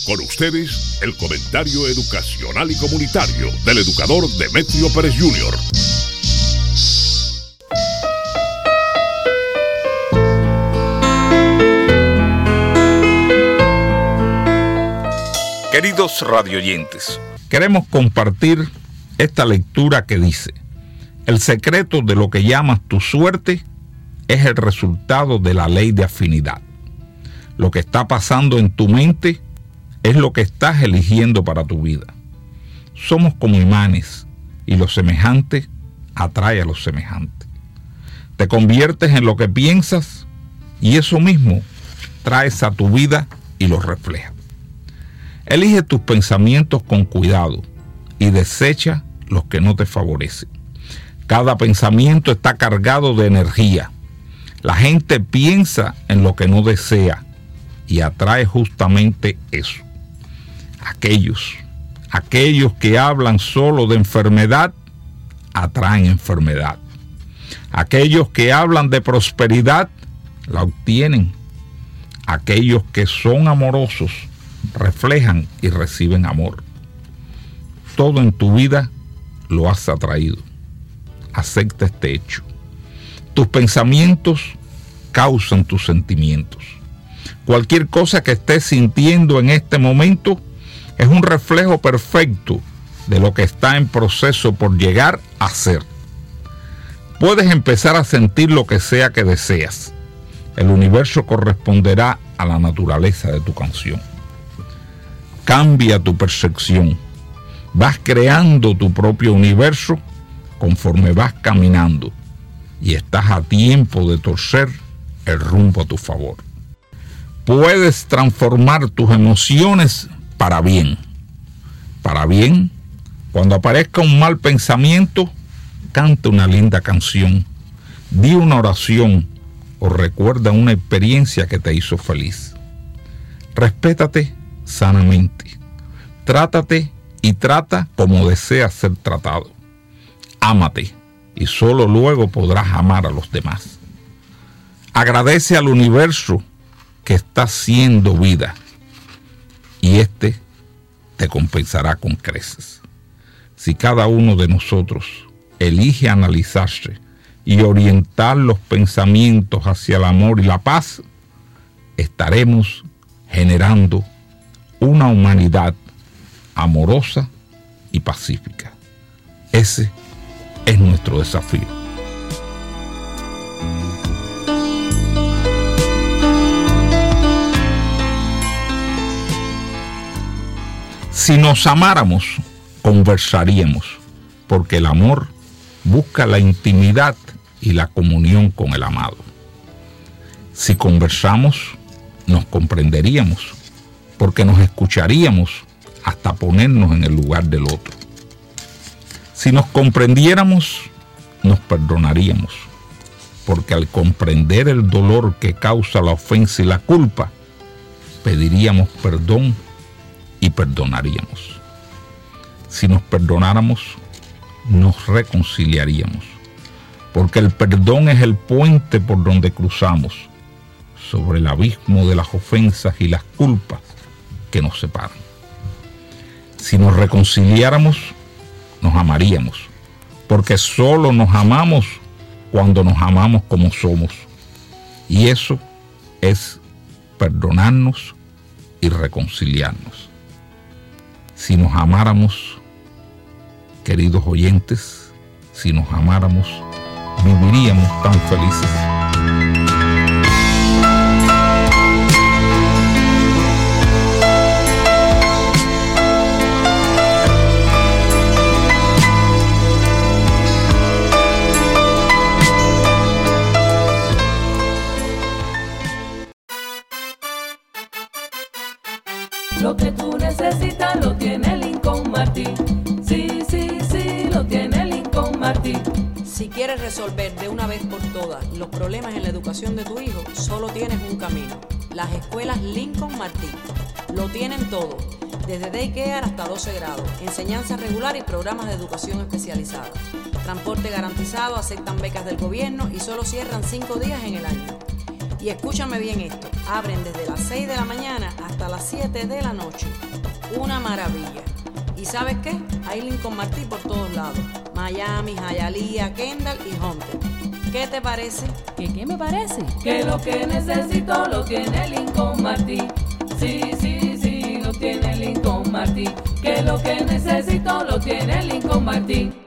Con ustedes, el comentario educacional y comunitario del educador Demetrio Pérez Jr. Queridos radioyentes, queremos compartir esta lectura que dice: el secreto de lo que llamas tu suerte es el resultado de la ley de afinidad. Lo que está pasando en tu mente es lo que estás eligiendo para tu vida. Somos como imanes y lo semejante atrae a lo semejante. Te conviertes en lo que piensas y eso mismo traes a tu vida y lo reflejas. Elige tus pensamientos con cuidado y desecha los que no te favorecen. Cada pensamiento está cargado de energía. La gente piensa en lo que no desea y atrae justamente eso. Aquellos que hablan solo de enfermedad, atraen enfermedad. Aquellos que hablan de prosperidad, la obtienen. Aquellos que son amorosos, reflejan y reciben amor. Todo en tu vida lo has atraído. Acepta este hecho. Tus pensamientos causan tus sentimientos. Cualquier cosa que estés sintiendo en este momento es un reflejo perfecto de lo que está en proceso por llegar a ser. Puedes empezar a sentir lo que sea que deseas. El universo corresponderá a la naturaleza de tu canción. Cambia tu percepción. Vas creando tu propio universo conforme vas caminando y estás a tiempo de torcer el rumbo a tu favor. Puedes transformar tus emociones para bien. Para bien, cuando aparezca un mal pensamiento, canta una linda canción, di una oración o recuerda una experiencia que te hizo feliz. Respétate sanamente. Trátate y trata como deseas ser tratado. Ámate y solo luego podrás amar a los demás. Agradece al universo que está siendo vida y este te compensará con creces. Si cada uno de nosotros elige analizarse y orientar los pensamientos hacia el amor y la paz, estaremos generando una humanidad amorosa y pacífica. Ese es nuestro desafío. Si nos amáramos, conversaríamos, porque el amor busca la intimidad y la comunión con el amado. Si conversamos, nos comprenderíamos, porque nos escucharíamos hasta ponernos en el lugar del otro. Si nos comprendiéramos, nos perdonaríamos, porque al comprender el dolor que causa la ofensa y la culpa, pediríamos perdón y perdonaríamos. Si nos perdonáramos, nos reconciliaríamos, porque el perdón es el puente por donde cruzamos sobre el abismo de las ofensas y las culpas que nos separan. Si nos reconciliáramos, nos amaríamos, porque solo nos amamos cuando nos amamos como somos, y eso es perdonarnos y reconciliarnos. Si nos amáramos, queridos oyentes, si nos amáramos, viviríamos tan felices. Lo que tú necesitas lo tiene Lincoln Martí. Sí, sí, sí, lo tiene Lincoln Martí. Si quieres resolver de una vez por todas los problemas en la educación de tu hijo, solo tienes un camino: las escuelas Lincoln Martí. Lo tienen todo, desde daycare hasta 12 grados, enseñanza regular y programas de educación especializada. Transporte garantizado, aceptan becas del gobierno y solo cierran 5 días en el año. Y escúchame bien esto, abren desde las 6 de la mañana hasta las 7 de la noche. Una maravilla. ¿Y sabes qué? Hay Lincoln Martí por todos lados. Miami, Hialeah, Kendall y Hunter. ¿Qué te parece? ¿Qué me parece? Que lo que necesito lo tiene Lincoln Martí. Sí, sí, sí, lo tiene Lincoln Martí. Que lo que necesito lo tiene Lincoln Martí.